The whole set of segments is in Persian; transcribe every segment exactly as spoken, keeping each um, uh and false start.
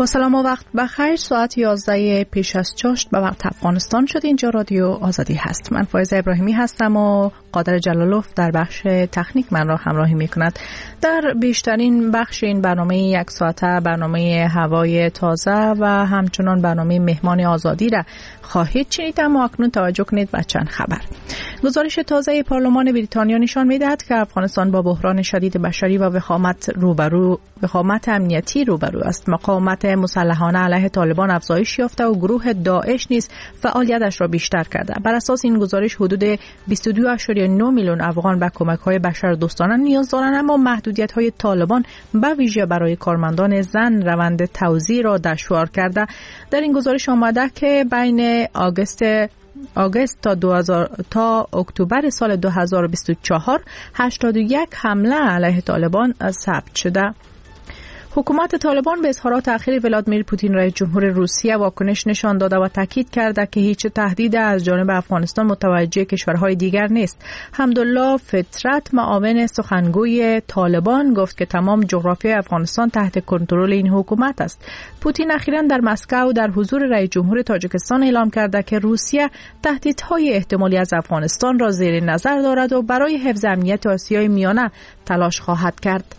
با سلام و وقت بخیر. ساعت یازده پیش از چاشت به وقت افغانستان شد. اینجا رادیو آزادی هست. من فایزه ابراهیمی هستم و قادر جلالوف در بخش تکنیک من را همراهی می کند. در بیشترین بخش این برنامه یک ساعته برنامه هوای تازه و همچنان برنامه مهمان آزادی را خواهید شنید. اما اکنون توجه کنید به چند خبر. گزارش تازه پارلمان بریتانیا نشان می‌دهد که افغانستان با بحران شدید بشری و وخامت روبرو وخامت امنیتی روبرو است. مقاومت مسلحانه علیه طالبان افزایش یافته و گروه داعش نیز فعالیتش را بیشتر کرده. بر اساس این گزارش حدود بیست و دو ممیز نه میلیون افغان به کمک‌های بشردوستانه نیاز دارند، اما محدودیت‌های طالبان به ویژه برای کارمندان زن روند توزیع را دشوار کرده. در این گزارش آمده که بین آگوست آگوست تا دو هزار تا اکتبر سال دو هزار و بیست و چهار هشتاد و یک حمله علیه طالبان ثبت شده. حکومت طالبان به اظهارات اخیر ولادیمیر پوتین رئیس جمهور روسیه واکنش نشان داده و تاکید کرده که هیچ تهدید از جانب افغانستان متوجه کشورهای دیگر نیست. حمدالله فطرت معاون سخنگوی طالبان گفت که تمام جغرافیای افغانستان تحت کنترل این حکومت است. پوتین اخیراً در مسکو در حضور رئیس جمهور تاجیکستان اعلام کرده که روسیه تهدیدهای احتمالی از افغانستان را زیر نظر دارد و برای حفظ امنیت آسیای میانه تلاش خواهد کرد.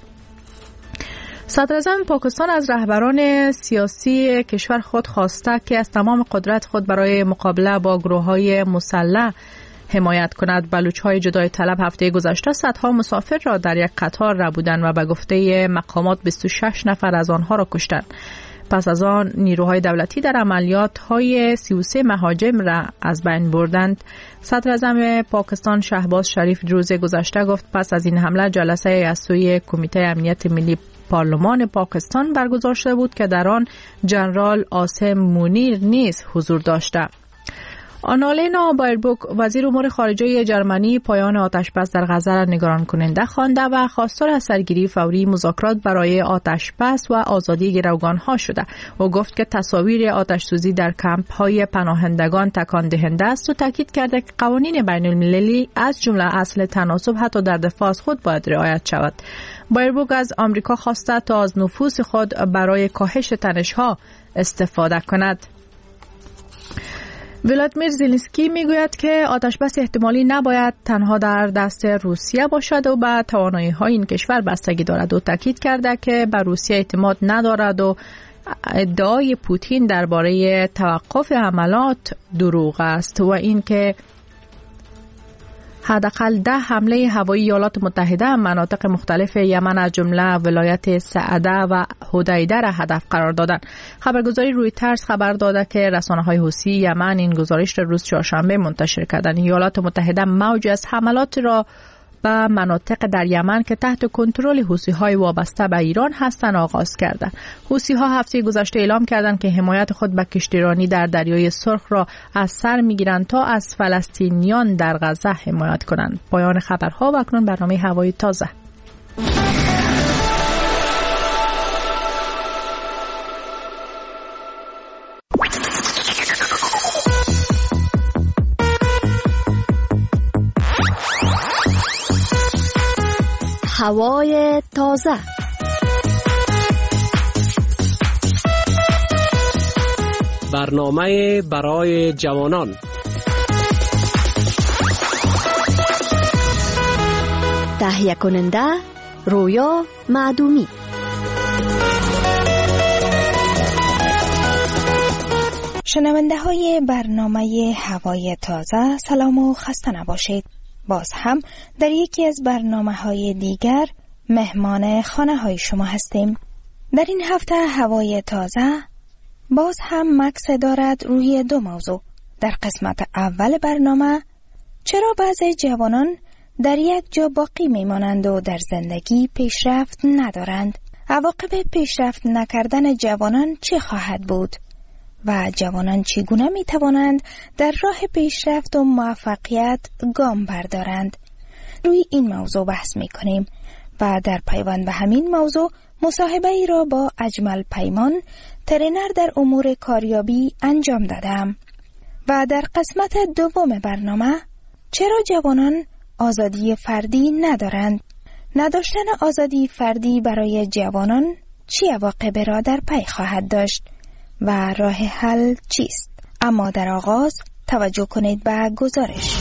صدراعظم پاکستان از رهبران سیاسی کشور خود خواسته که از تمام قدرت خود برای مقابله با گروه‌های مسلح حمایت کند. بلوچ‌های جدای طلب هفته گذشته صدها مسافر را در یک قطار ربودند و به گفته مقامات بیست و شش نفر از آنها را کشتند. پس از آن نیروهای دولتی در عملیات‌های سی و سه مهاجم را از بین بردند. صدراعظم پاکستان شهباز شریف روز گذشته گفت پس از این حمله جلسه از سوی کمیته امنیت ملی پارلمان پاکستان برگزار شده بود که در آن جنرال عاصم مونیر نیز حضور داشته. آنالینا بایربوک وزیر امور خارجه جرمنی پایان آتشبس در غزه را نگران کننده خوانده و خواستار از سرگیری فوری مذاکرات برای آتشبس و آزادی گروگان‌ها شده. او گفت که تصاویر آتش‌سوزی در کمپ‌های پناهندگان تکان دهنده است و تاکید کرده که قوانین بین‌المللی از جمله اصل تناسب حتی در دفاع از خود باید رعایت شود. بایربوک از آمریکا خواسته تا از نفوذ خود برای کاهش تنش‌ها استفاده کند. ولادیمیر زلنسکی میگوید که آتشبس احتمالی نباید تنها در دست روسیه باشد و به توانایی‌های این کشور بستگی دارد و تاکید کرده که به روسیه اعتماد ندارد و ادعای پوتین درباره توقف حملات دروغ است و اینکه حداقل ده حمله هوایی ایالات متحده مناطق مختلف یمن از جمله ولایت سعده و حدیده را هدف قرار دادند. خبرگزاری رویترز خبر داده که رسانه‌های حوثی یمن این گزارش را روز چهارشنبه منتشر کردند. ایالات متحده موج از حملات را به مناطق در یمن که تحت کنترل حوثی‌های وابسته به ایران هستند آغاز کردند. حوثی‌ها هفته گذشته اعلام کردند که حمایت خود به کشتیرانی در دریای سرخ را از سر می‌گیرند تا از فلسطینیان در غزه حمایت کنند. پایان خبرها و اکنون برنامه هوای تازه. هوای تازه. برنامه برای جوانان. تهیه کننده رویا معدومی. شنونده های برنامه هوای تازه، سلام و خسته نباشید. باز هم در یکی از برنامه های دیگر مهمان خانه های شما هستیم. در این هفته هوای تازه باز هم مکس دارد روی دو موضوع. در قسمت اول برنامه چرا بعضی جوانان در یک جا باقی میمانند و در زندگی پیشرفت ندارند؟ عواقب پیشرفت نکردن جوانان چه خواهد بود؟ و جوانان چگونه می توانند در راه پیشرفت و موفقیت گام بردارند؟ روی این موضوع بحث می کنیم و در پیوند به همین موضوع مصاحبه ای را با اجمل پیمان، ترینر در امور کاریابی انجام دادم. و در قسمت دوم برنامه چرا جوانان آزادی فردی ندارند؟ نداشتن آزادی فردی برای جوانان چه عواقب را در پی خواهد داشت و راه حل چیست؟ اما در آغاز توجه کنید به گزارش.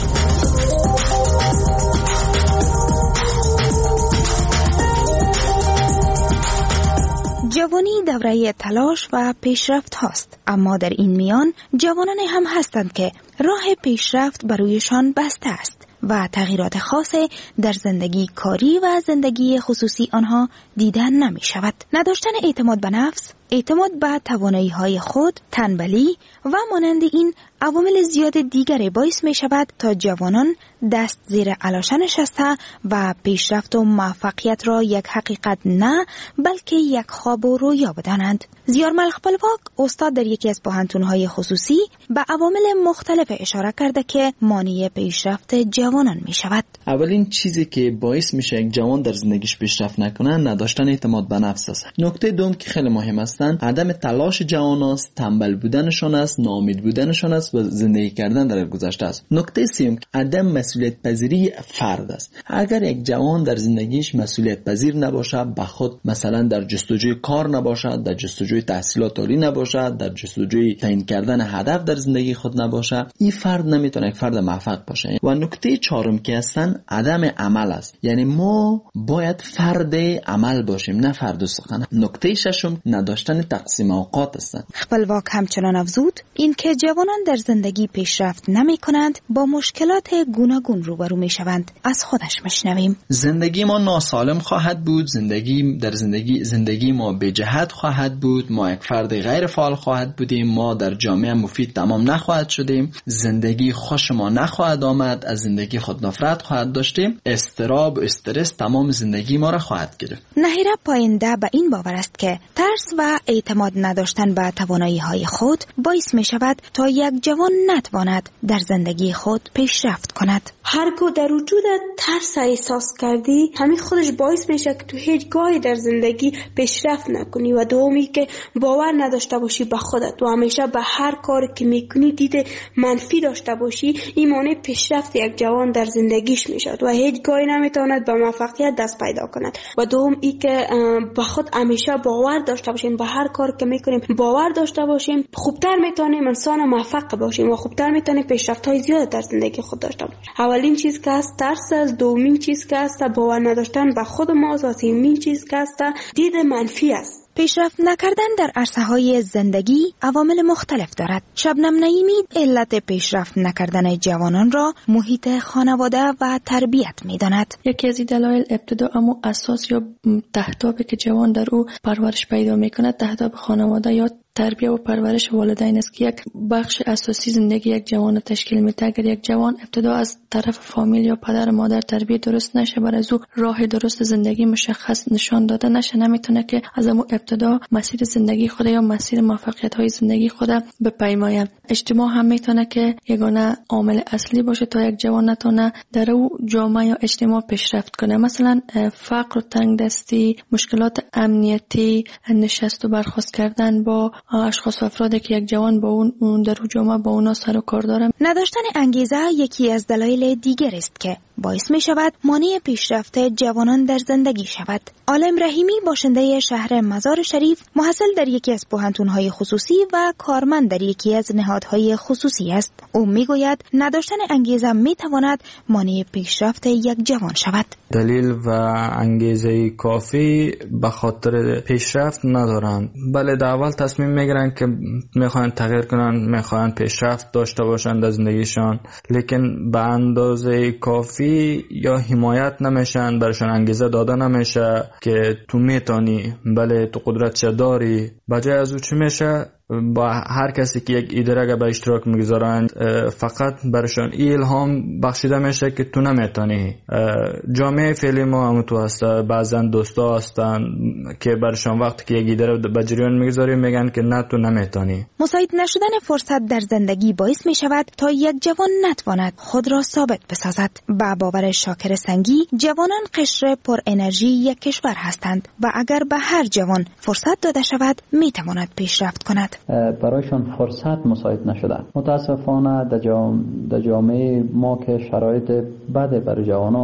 جوانی دوره تلاش و پیشرفت هاست، اما در این میان جوانان هم هستند که راه پیشرفت برویشان بسته است و تغییرات خاص در زندگی کاری و زندگی خصوصی آنها دیدن نمی شود. نداشتن اعتماد به نفس، اعتماد به توانایی های خود، تنبلی و مانند این عوامل زیاد دیگری باعث می شود تا جوانان دست زیر علاشه نشسته و پیشرفت و موفقیت را یک حقیقت نه بلکه یک خواب و رویا بدانند. زیار ملخپلواک استاد در یکی از پوهنتون‌های خصوصی به عوامل مختلف اشاره کرده که مانع پیشرفت جوانان می شود. اولین چیزی که باعث میشه یک جوان در زندگیش پیشرفت نکنه نداشتن اعتماد به نفس است. نکته دوم که خیلی مهم است عدم تلاش جوان است، تنبل بودنشان است، ناامید بودنشان است و زندگی کردن در گذشته است. نکته سوم عدم مسئولیت پذیری فرد است. اگر یک جوان در زندگیش مسئولیت پذیر نباشه، به خود مثلا در جستجوی کار نباشد، در جستجوی تحصیلات عالی نباشد، در جستجوی تعیین کردن هدف در زندگی خود نباشه، این فرد نمیتونه یک فرد موفق باشه. و نکته چهارم که هستن عدم عمل است. یعنی ما باید فرد عمل باشیم نه فرد سخن. نکته ششم نداشتن تقسیم اوقات است. خپلواک همچنان افزود این که جوانان در زندگی پیشرفت نمی کنند با مشکلات گوناگون روبرو می شوند. از خودش مشنویم. زندگی ما ناسالم خواهد بود، زندگی در زندگی زندگی ما به جهت خواهد بود، ما یک فرد غیر فعال خواهد بودیم، ما در جامعه مفید تمام نخواهد شدیم، زندگی خوش ما نخواهد آمد، از زندگی خود نفرت خواهد داشتیم، استراب و استرس تمام زندگی ما را خواهد گرفت. نهیره پاینده به این باور است که ترس و اعتماد نداشتن به توانایی های خود باعث می شود تا یک جوان نتواند در زندگی خود پیشرفت کند. هرگاه در وجود ترس احساس کردی، همین خودش باعث میشه که تو هیچ گاهی در زندگی پیشرفت نکنی و دومی که باور نداشته باشی به خودت و همیشه به هر کاری که میکنی دید منفی داشته باشی، این مانع پیشرفت یک جوان در زندگیش میشد و هیچ گاهی نمیتواند به موفقیت دست پیدا کند. و دوم ای که به خود همیشه باور داشته باشیم، به هر کار که میکنیم باور داشته باشیم، خوبتر میتونیم انسان موفق باشیم و خوبتر میتونیم پیشرفت های زیاد در زندگی خود داشته باشیم. اولین چیز که است ترس است، دومین چیز که است باور نداشتن به خود ماست و سومین چیز که است دید منفی است. پیشرفت نکردن در عرصه‌های زندگی عوامل مختلف دارد. شبنم نعیمی علت پیشرفت نکردن جوانان را محیط خانواده و تربیت می‌داند. یکی از دلایل ابتدا اما اساس یا تهدابی که جوان در او پرورش پیدا می‌کند تهداب خانواده یا تربیت و پرورش والدین است که یک بخش اساسی زندگی یک جوان تشکیل میده. اگر یک جوان ابتدا از طرف فامیل یا پدر و مادر تربیت درست نشه، بر از او راه درست زندگی مشخص نشان داده نشه، نمیتونه که از اون ابتدا مسیر زندگی خود یا مسیر موفقیت های زندگی خود بپیماید. اجتماع هم میتونه که یگانه عامل اصلی باشه تا یک جوان نتونه در او جامعه یا اجتماع پیشرفت کنه. مثلا فقر و تنگدستی، مشکلات امنیتی، نشست و برخاست کردن با اشخاص و افرادی که یک جوان با اون در جامعه با اونا سر و کار داره. نداشتن انگیزه یکی از دلایل دیگر است که باعث می شود مانع پیشرفت جوانان در زندگی شود. عالم رحیمی باشنده شهر مزار شریف، محصل در یکی از پوهنتون‌های خصوصی و کارمند در یکی از نهادهای خصوصی است. او می گوید نداشتن انگیزه می تواند مانع پیشرفت یک جوان شود. دلیل و انگیزه کافی به خاطر پیشرفت ندارند. بله، در اول تصمیم میگیرن که میخوان تغییر کنن، میخوان پیشرفت داشته باشن در زندگیشان، لیکن به اندازه کافی یا حمایت نمیشن، برشان انگیزه داده نمیشه که تو میتونی، بله تو قدرت داری. بجای از او چی میشه؟ با هر کسی که یک ایده را به اشتراک میگذارند فقط برشان الهام بخشیده میشه که تو نمیتونی. جامعه فعلی ما هم تو هست، بعضا دوستا هستن که برشان وقتی که یک ایده را به جریان میگذاری میگن که نه تو نمیتونی. مساعد نشدن فرصت در زندگی باعث میشود تا یک جوان نتواند خود را ثابت بسازد. با باور شاکر سنگی، جوانان قشر پر انرژی یک کشور هستند و اگر به هر جوان فرصت داده شود میتواند پیشرفت کند. برایشان فرصت مساعد نشده. متاسفانه در جامعه ما که شرایط بده برای جوانا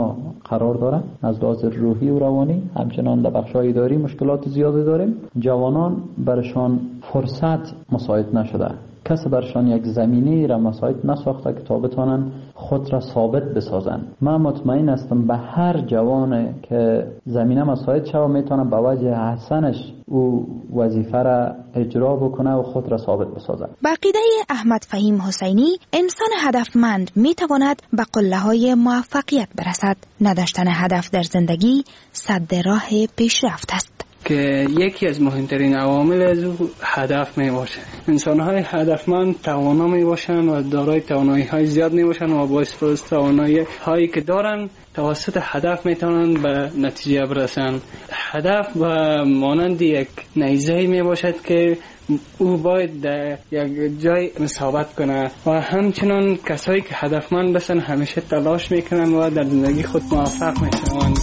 قرار داره. از لحاظ روحی و روانی همچنان در بخش‌های اداری مشکلات زیادی داریم. جوانان برشان فرصت مساعد نشده، کسی برشان یک زمینه را مساعد نساخته که تا بتوانند خود را ثابت بسازند. من مطمئن هستم به هر جوان که زمینه مساعد شود میتونه به وجه حسنش او وظیفه را اجرا بکنه و خود را ثابت بسازد. با عقیده احمد فهیم حسینی، انسان هدفمند میتواند به قله‌های موفقیت برسد. نداشتن هدف در زندگی سد راه پیشرفت است. که یکی از مهمترین عوامل از او هدف می باشه. انسان های هدفمند توانا می باشن و دارای توانایی های زیاد می باشن و با استفاده توانایی هایی که دارن توسط هدف می توانند به نتیجه برسن. هدف و مانند یک نیزه می باشد که او باید در یک جای ثابت کنه و همچنان کسایی که هدفمند باشن همیشه تلاش میکنن و در زندگی خود موفق میشوند.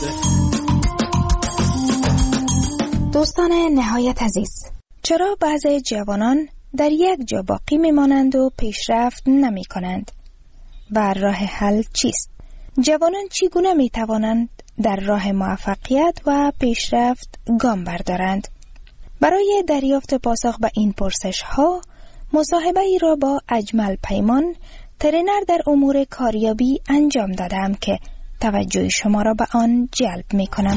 دوستان نهایت عزیز، چرا بعضی جوانان در یک جا باقی میمانند و پیشرفت نمی کنند؟ و راه حل چیست؟ جوانان چگونه می توانند در راه موفقیت و پیشرفت گام بردارند؟ برای دریافت پاسخ به این پرسش ها، مصاحبه ای را با اجمل پیمان، ترینر در امور کاریابی انجام دادم که توجه شما را به آن جلب می کنم.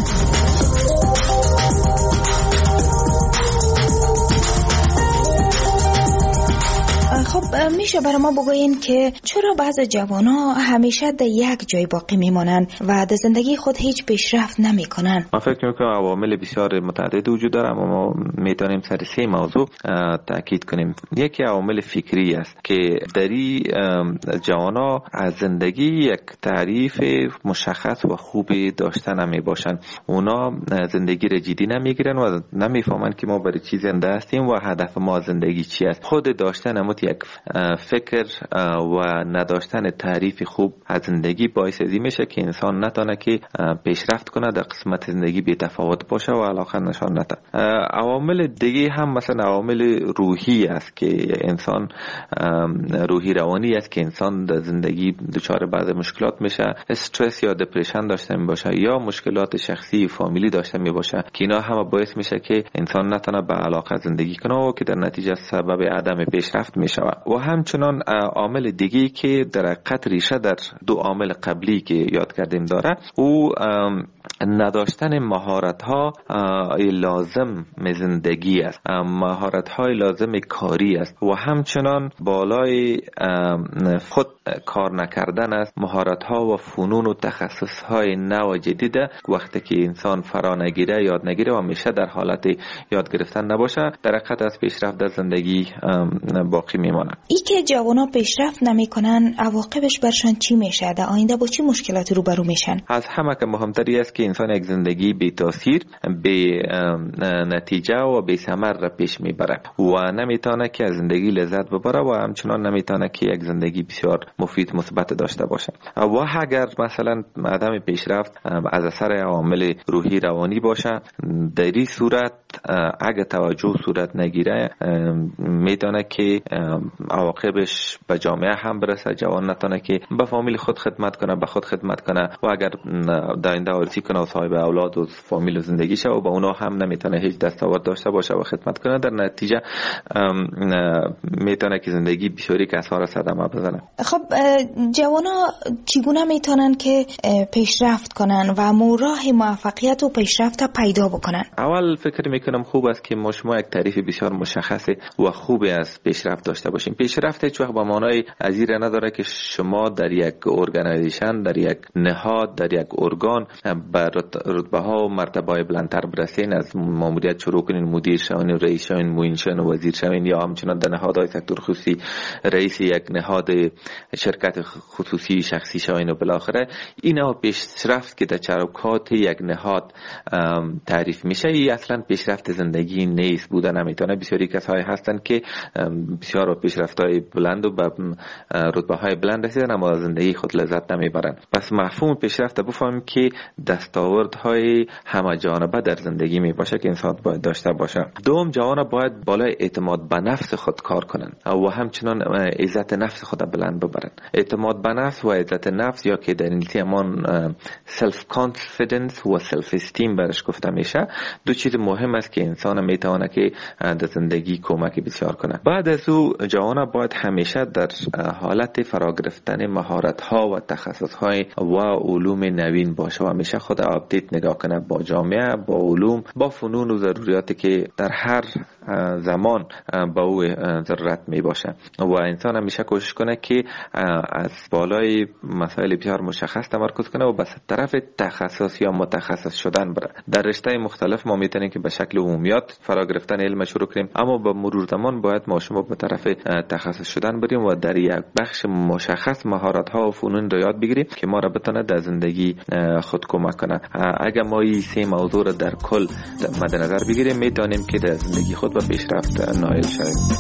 خب میشه برای ما بگوین که چرا بعض جوانا همیشه در یک جای باقی میمانن و در زندگی خود هیچ پیشرفت نمیکنن؟ من فکر میکنم عوامل بسیار متعدد وجود داره، اما ما میتونیم سر سه موضوع تاکید کنیم. یکی عوامل فکری است که دری جوانا از زندگی یک تعریف مشخص و خوبی داشتن نمی باشن. اونا زندگی را جدی نمیگیرن و نمیفهمن که ما برای چی زنده هستیم و هدف ما زندگی چی است. خود داشتن اموت یک فکر و نداشتن تعریف خوب از زندگی باعث ازی میشه که انسان نتونه که پیشرفت کنه، در قسمت زندگی بی تفاوت باشه و علاقه نشان نده. عوامل دیگه هم مثلا عوامل روحی است که انسان روحی روانی است که انسان در زندگی دچار بعض مشکلات میشه، استرس یا دپرشن داشته می باشه یا مشکلات شخصی و فامیلی داشته می باشه که اینا هم باعث میشه که انسان نتونه به علاقه زندگی کنه و که در نتیجه سبب عدم پیشرفت میشه. و همچنان عامل دیگه که در حقیقت ریشه در دو عامل قبلی که یاد کردیم داره، او نداشتن مهارت ها لازم زندگی است، مهارت های لازم کاری است و همچنان بالای خود کار نکردن است. مهارت ها و فنون و تخصص های نو جدید وقتی که انسان فرا نگیره، یاد نگیره و همیشه در حالت یاد گرفتن نباشه، در حقیقت از پیشرفت در زندگی باقی میمانه. ای که جوانا پیشرفت نمیکنن عواقبش برشان چی میشه؟ در آینده با چی مشکلاتی روبرو میشن؟ از همه که مهمتری است که انسان یک زندگی بی تاثیر، بی نتیجه و بی ثمر را پیش میبره و نمیتونه که از زندگی لذت ببره و همچنان نمیتونه که یک زندگی بسیار مفید مثبت داشته باشه. و اگر مثلا عدم پیشرفت از اثر عوامل روحی روانی باشه، در این صورت اگه توجه صورت نگیره میتونه که عواقبش به جامعه هم برسه. جوان نتونه که به فامیل خود خدمت کنه، به خود خدمت کنه و اگر در آینده آرزو کنه و صاحب اولاد و فامیل و زندگی شه و با اونا هم نمیتونه هیچ دستاورد داشته باشه و خدمت کنه، در نتیجه میتونه که زندگی بسیاری کسا را صدمه بزنه. خب جوانا چگونه میتونن که پیشرفت کنن و راه موفقیت و پیشرفت پیدا بکنن؟ اول فکر میکنم خوب است که ما شما یک تعریف بسیار مشخص و خوبی از پیشرفت داشته باشیم. پیشرفت هیچ وقت با معنای ازیره نداره که شما در یک ارگانیزیشن، در یک نهاد، در یک ارگان به رتبه ها و مرتبه های بلندتر برسین. از ماموریت شروع کنین، مدیر شوین، رئیس شوین، معین شوین، وزیر شوین یا همچنان در نهادهای سکتور خصوصی رئیس یک نهاد شرکت خصوصی شخصی شوین و بالاخره اینا پیشرفت که در چارکات یک نهاد تعریف میشه. این اصلا پیشرفت زندگی نیست، بوده نمیتونه. بسیاری کسایی هستن که بسیار پیشرفت‌های بلند و به رتبه‌های بلند رسیدن اما از زندگی خود لذت نمیبرند. پس مفهوم پیشرفت بفهمیم که دستاوردهای همه جانبه در زندگی می باشه که انسان باید داشته باشه. دوم، جوانان باید بالای اعتماد به نفس خود کار کنند و همچنان عزت نفس خود بلند ببرند. اعتماد به نفس و عزت نفس یا که در انگلیسی همان سلف کانفیدنس و سلف استیم برش گفته میشه، دو چیز مهم است که انسان میتونه که در زندگی کمک بسیار کنه. بعد از او جوانان باید همیشه در حالت فرا گرفتن مهارت ها و تخصص های و علوم نوین باشه و همیشه خود آپدیت نگاه کنه با جامعه، با علوم، با فنون و ضروریاتی که در هر زمان با او ضرورت می باشه و انسان همیشه کوشش کنه که از بالای مسائل بسیار مشخص تمرکز کنه و به طرف تخصص یا متخصص شدن بره. در رشته مختلف ما میتونیم که به شکل عمومیات فرا گرفتن علم شروع کنیم اما با مرور زمان باید ما شما به طرف تخصص شدن بریم و در یک بخش مشخص مهارت ها و فنون رو یاد بگیریم که ما را بتونه در زندگی خود کمک کنه. اگر ما این سه موضوع را در کل مد نظر بگیریم میتونیم که در زندگی خود به پیشرفت نائل شویم.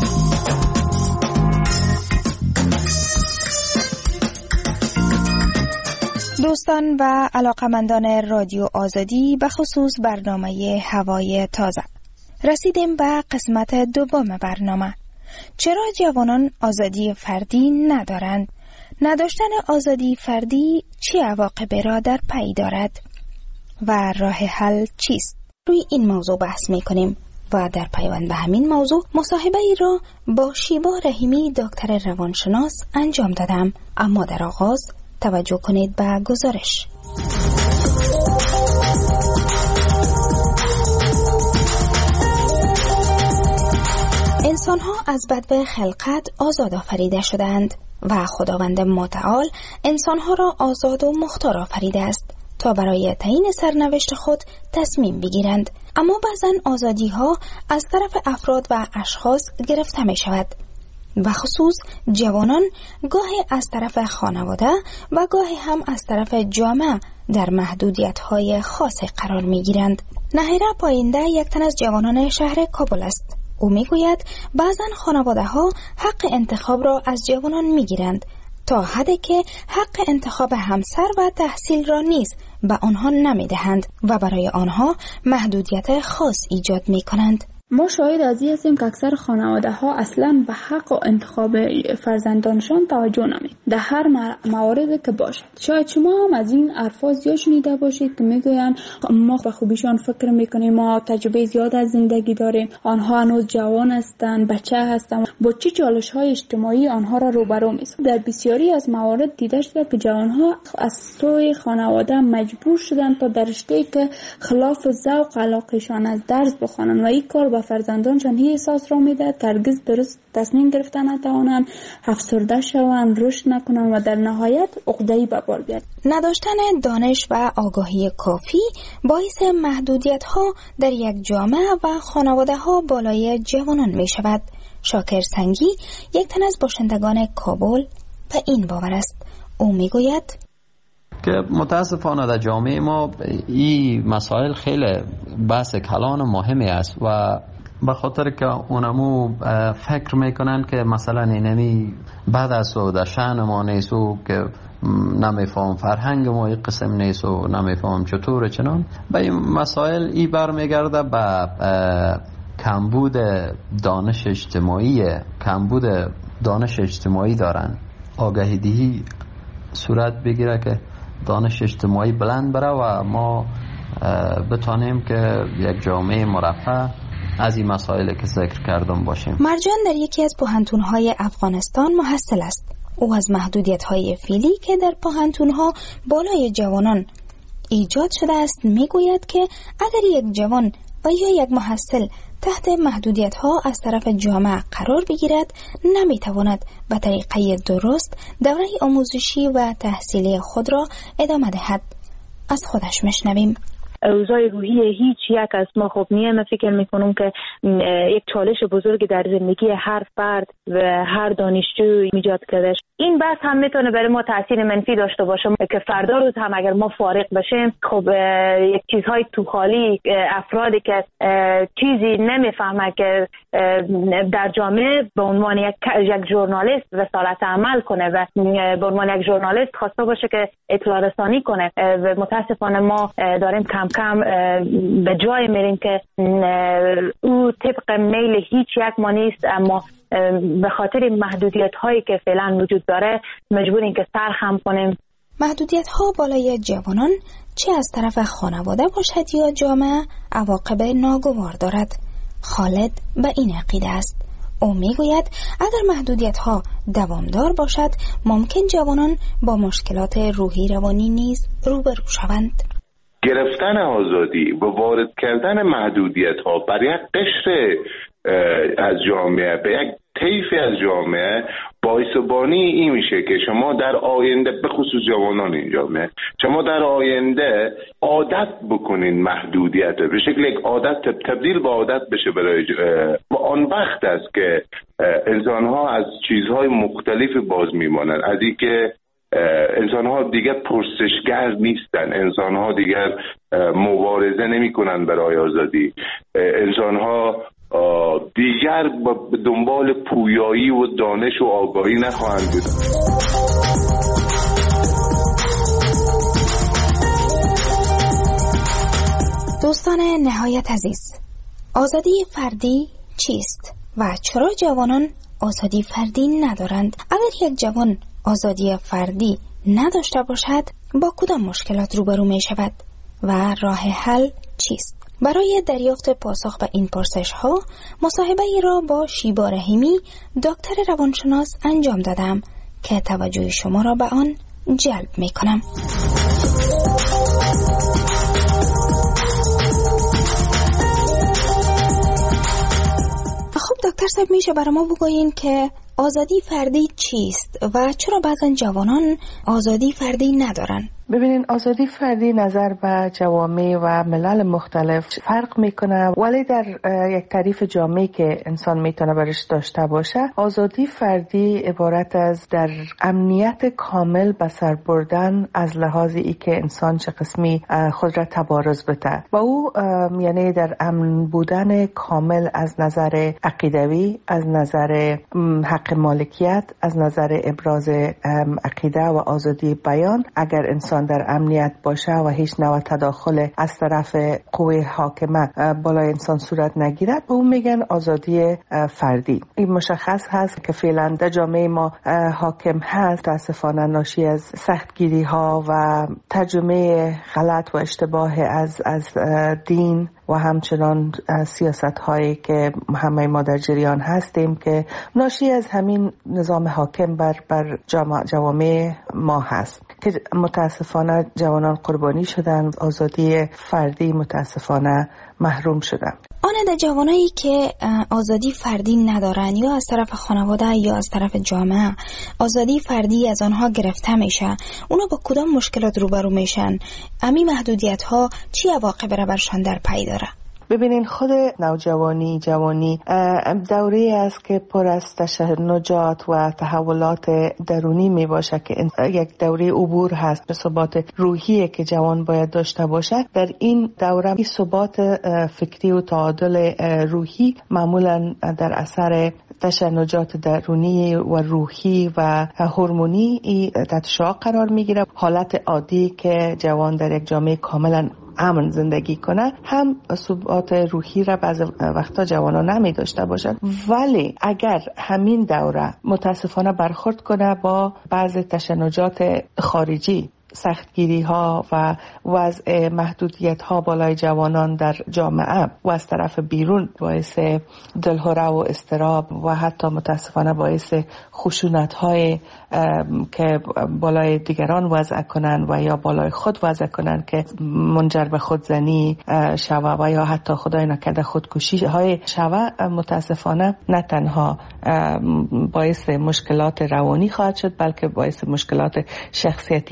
دوستان و علاقمندان رادیو آزادی، به خصوص برنامه هوای تازه، رسیدیم به قسمت دوم برنامه. چرا جوانان آزادی فردی ندارند؟ نداشتن آزادی فردی چه عواقبی را در پی دارد و راه حل چیست؟ روی این موضوع بحث می کنیم و در پیوند به همین موضوع مصاحبه ای را با شیبا رحیمی دکتر روانشناس انجام دادم. اما در آغاز توجه کنید به گزارش. انسان‌ها از بدو خلقت آزاد آفریده شدند و خداوند متعال انسان‌ها را آزاد و مختار آفریده است تا برای تعیین سرنوشت خود تصمیم بگیرند. اما بعضن آزادی‌ها از طرف افراد و اشخاص گرفته می شود و خصوص جوانان گاهی از طرف خانواده و گاهی هم از طرف جامعه در محدودیت‌های خاصی قرار می‌گیرند. نهیره پاینده یک تن از جوانان شهر کابل است. او می‌گوید بعضن خانواده‌ها حق انتخاب را از جوانان می‌گیرند تا حدی که حق انتخاب همسر و تحصیل را نیز به آنها نمی‌دهند و برای آنها محدودیت خاص ایجاد می‌کنند. ما شاهد از این هستیم که اکثر خانواده ها اصلا به حق و انتخاب فرزندانشان توجه نمی در هر مواردی که باشد. شاید شما هم از این الفاظ زیاد شنیده باشید که میگویند ما به خوبیشان فکر میکنیم، ما تجربه زیاد از زندگی داریم، آنها هنوز جوان هستند، بچه هستند. با چه چالش های اجتماعی آنها را روبرو می‌سازد. در بسیاری از موارد دیده شده که جوانها از سوی خانواده مجبور شدند تا در رشته‌ای که خلاف ذوق علاقه‌شان از درس بخوانند و این کار فرزندانشان هی احساس را میده ترگز درست تصمیم گرفتن نتوانند، افسرده شوند، رشد نکنند و در نهایت عقده‌ای به بار بیاد. نداشتن دانش و آگاهی کافی باعث محدودیت ها در یک جامعه و خانواده ها بالای جوانان می شود. شاکر سنگی یک تن از باشندگان کابل به این باور است. او می گوید که متاسفانه در جامعه ما این مسائل خیلی بحث کلان و مهمی است و به خاطر که اونمو فکر میکنن که مثلا اینمی بعد از و در شأن ما نیست و که نمیفهم فرهنگ ما این قسم نیست و نمیفهم چطور چنان به این مسائل ای برمیگرده به کمبود دانش اجتماعی کمبود دانش اجتماعی دارن. آگاهی دهی صورت بگیره که دانش اجتماعی بلند بره و ما بتانیم که یک جامعه مرفه از این مسائلی که ذکر کردم باشیم. مرجان در یکی از پوهنتون‌های افغانستان محصل است. او از محدودیت‌های فعلی که در پوهنتون‌ها بالای جوانان ایجاد شده است میگوید که اگر یک جوان و یا یک محصل تحت محدودیت‌ها از طرف جامعه قرار بگیرد نمیتواند به طریقه درست دوره آموزشی و تحصیلی خود را ادامه دهد. از خودش میشنویم. اوضاع روحی هیچ یک از ما خوب نیه. من فکر میکنم که یک چالش بزرگ در زندگی هر فرد و هر دانشجو ایجاد کرده. این بس هم میتونه برای ما تاثیر منفی داشته باشه که فردا روز هم اگر ما فارغ بشیم خب یک چیزهای تو خالی، افرادی که چیزی نمیفهمه که در جامعه به عنوان یک یک ژورنالیست رسالت عمل کنه و به عنوان یک ژورنالیست خواسته باشه که اطلاع رسانی کنه و متاسفانه ما داریم کم کم به جای میریم که او طبق میل هیچ یک ما نیست، اما به خاطر محدودیت هایی که فعلا وجود داره مجبوریم که سرخم کنیم. محدودیت ها بالای جوانان چه از طرف خانواده باشد یا جامعه عواقب ناگوار دارد. خالد به این عقیده است. او میگوید اگر محدودیت ها دوامدار باشد ممکن جوانان با مشکلات روحی روانی نیز روبرو شوند. گرفتن آزادی و وارد کردن محدودیت ها بر یک قشر از جامعه به یک طیفی از جامعه باعث بانی این میشه که شما در آینده به خصوص جوانان این جامعه شما در آینده عادت بکنین محدودیت به شکل یک عادت تبدیل به عادت بشه برای و آن وقت است که انسان ها از چیزهای مختلفی باز میمانند، از این که انسان ها دیگر پرسشگر نیستن، انسان ها دیگر مبارزه نمی کنن برای آزادی، انسان ها دیگر به دنبال پویایی و دانش و آگاهی نخواهند بود. دوستان نهایت عزیز، آزادی فردی چیست و چرا جوانان آزادی فردی ندارند؟ اگر یک جوان آزادی فردی نداشته باشد با کدام مشکلات روبرو می شود و راه حل چیست؟ برای دریافت پاسخ به این پرسش ها مصاحبه ای را با شیبا رحیمی دکتر روانشناس انجام دادم که توجه شما را به آن جلب می کنم. خب دکتر صاحب، میشه برای ما بگویین که آزادی فردی چیست و چرا بعضا جوانان آزادی فردی ندارن؟ ببینین، آزادی فردی نظر به جوامع و ملل مختلف فرق میکنه، ولی در یک تعریف جامعی که انسان میتونه برش داشته باشه، آزادی فردی عبارت از در امنیت کامل به سر بردن از لحاظ ای که انسان چه قسمی خود را تبارز بده و او یعنی در امن بودن کامل از نظر عقیدوی، از نظر حق مالکیت، از نظر ابراز عقیده و آزادی بیان. اگر انسان در امنیت باشه و هیچ نوع تداخل از طرف قوه حاکمه بالای انسان صورت نگیرد، به اون میگن آزادی فردی. این مشخص هست که فعلا در جامعه ما حاکم هست، متاسفانه ناشی از سختگیری ها و ترجمه غلط و اشتباه از از دین و همچنان سیاست هایی که همه ما در جریان هستیم که ناشی از همین نظام حاکم بر بر جوامع ما هست که متاسفانه جوانان قربانی شدن، آزادی فردی متاسفانه محروم شدن. آن در جوانایی که آزادی فردی ندارن یا از طرف خانواده یا از طرف جامعه آزادی فردی از آنها گرفته میشه، اونا با کدام مشکلات روبرو میشن؟ امی محدودیت ها چی عواقب را برشان در پی داره؟ ببینین، خود نوجوانی جوانی دوره است که پر از تشنجات و تحولات درونی می باشه که یک دوره عبور هست به ثبات روحی که جوان باید داشته باشد. در این دوره این ثبات فکری و تعادل روحی معمولا در اثر تشنجات درونی و روحی و هورمونی تحت شعاع قرار می گیره. حالت عادی که جوان در یک جامعه کاملا امن زندگی کنه هم ثبات روحی را بعض وقتا جوانا نمی داشته باشد، ولی اگر همین دوره متاسفانه برخورد کنه با بعض تشنجات خارجی، سختگیری ها و وضع محدودیت ها بالای جوانان در جامعه و از طرف بیرون باعث دلهره و اضطراب و حتی متاسفانه باعث خشونت های که بالای دیگران وضع کنن و یا بالای خود وضع کنن که منجر به خودزنی شوه و یا حتی خدای نکرده خودکشی های شوه، متاسفانه نه تنها باعث مشکلات روانی خواهد شد بلکه باعث مشکلات شخصیتی هم می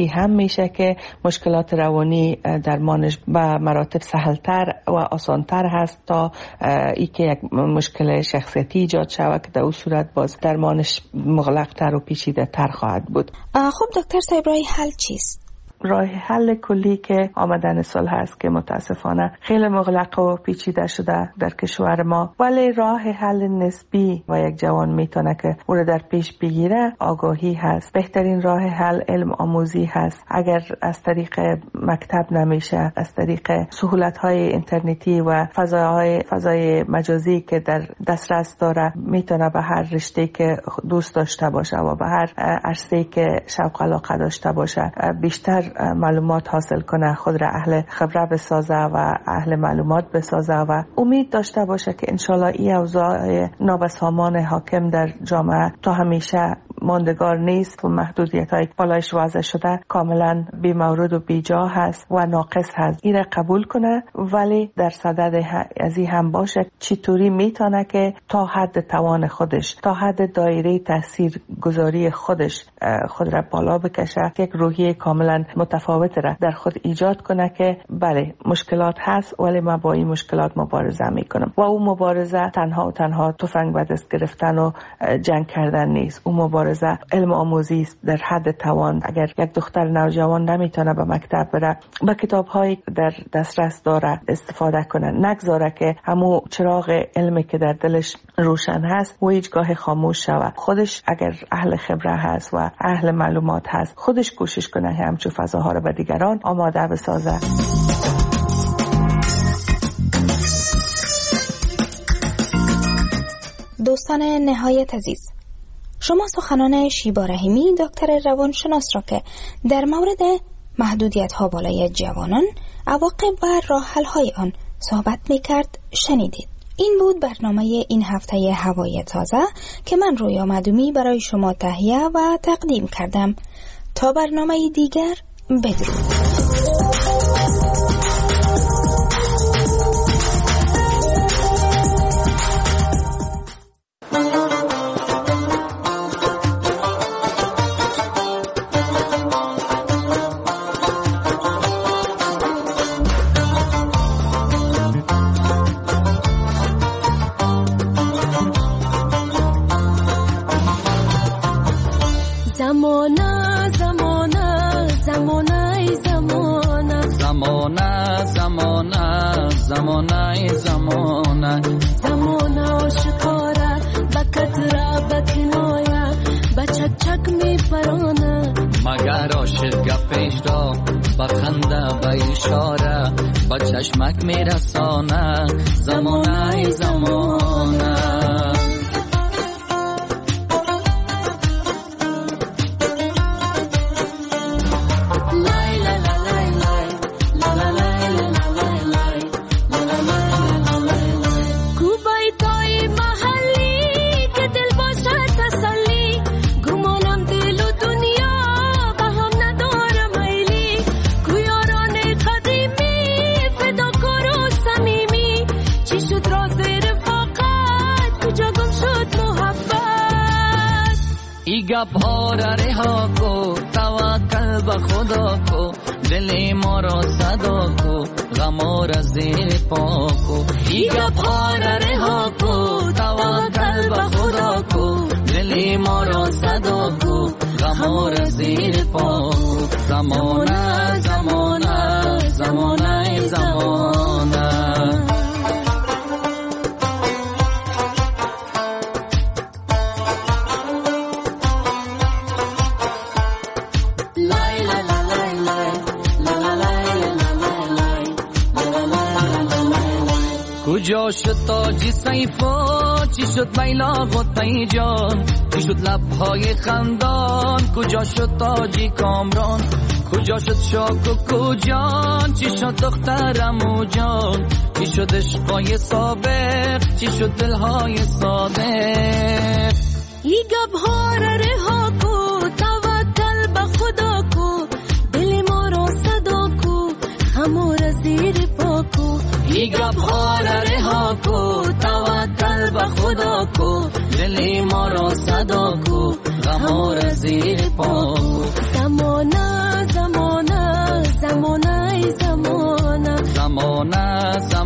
میشه که مشکلات روانی درمانش به مراتب سهلتر و آسانتر هست تا ای که یک مشکل شخصیتی ایجاد شود که در اون صورت باز درمانش مغلق‌تر و پیچیده تر خواهد بود. خب دکتر صاحب راه حل چیست؟ راه حل کلی که آمدن صلح هست که متاسفانه خیلی مغلق و پیچیده شده در کشور ما، ولی راه حل نسبی و یک جوان میتونه که او را در پیش بگیره آگاهی هست. بهترین راه حل علم آموزی هست. اگر از طریق مکتب نمیشه، از طریق سهولت های اینترنتی و فضاهای فضای مجازی که در دسترس داره میتونه به هر رشته که دوست داشته باشه و به هر عرصه‌ای که شوق علاقه داشته باشه بیشتر معلومات حاصل کنه، خود را اهل خبره بسازه و اهل معلومات بسازه و امید داشته باشه که انشالله این اوضاع نابسامان حاکم در جامعه تا همیشه ماندگار نیست و محدودیت های بالایش واضح شده کاملا بی مورد و بی جا هست و ناقص هست. این را قبول کنه، ولی در صدد از این هم باشه چطوری میتونه که تا حد توان خودش، تا حد دایره تاثیر گذاری خودش خود را بالا بکشه، یک روحیه کاملا متفاوت را در خود ایجاد کنه که بله مشکلات هست ولی ما با این مشکلات مبارزه میکنم. و اون مبارزه تنها و تنها تفنگ به دست گرفتن و جنگ کردن نیست. اون مبارزه علم آموزی است در حد توان. اگر یک دختر نوجوان نمیتونه به مکتب بره، با کتاب‌هایی در دسترس داره استفاده کنه، نگذاره که همون چراغ علمی که در دلش روشن هست و هیچگاه خاموش شود. خودش اگر اهل خبره هست و اهل معلومات هست، خودش کوشش کنه همچون فضاها رو به دیگران آماده بسازه. دوستان نهایت عزیز، شما سخنان شیبا رحیمی دکتر روانشناس را که در مورد محدودیت ها بالای جوانان، عواقب و راه حل های آن صحبت میکرد شنیدید. این بود برنامه این هفته هوای تازه که من رویا معدومی برای شما تهیه و تقدیم کردم. تا برنامه دیگر بدرود. زمانه زمانه زمانه زمانه زمانه زمانه زمانه زمانه زمانه آشکاره بکتره بکنایه بچک چک می پرانه مگر عاشق گپش را بخنده به اشاره با چشمک می رسانه زمانه زمانه گپ ها را رها کو توکل به خدا کو دل ما را صدا کو غم را زیر پا کو ای گپ ها را رها کو توکل به خدا کو دل ما را صدا کو غم را زیر پا کو زمانه زمانه زمانه زمانه کجا شد تاج سیفا چی شد لیلا غطای جان چی شد لبهای خندان کجا شد تاجی کامران کجا شد شاک و کجان چی شد دخترم و جان چی شد عشقای سابق چی شد دلهای صادق ای گبها را رها کو توکل به خدا کو دل ما را صدا کو غم را زیر پا کو ای گبها را رها کو توکل به خدا کو دل ما را صدا کو غم را زیر پا کو زمانه زمانه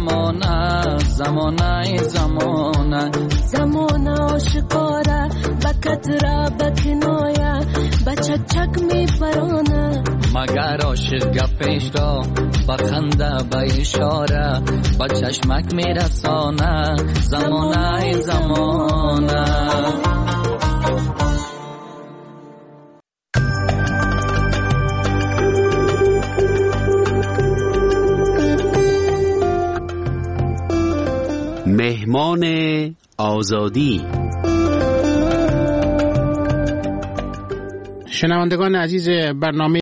زمانه زمانه زمانه زمانه آشکاره بکتره بکنایه بچک چک می پرانه مگر عاشق گپش را بخنده به اشاره با چشمک می رسانه زمانه زمانه مهمان آزادی. شنوندگان عزیز برنامه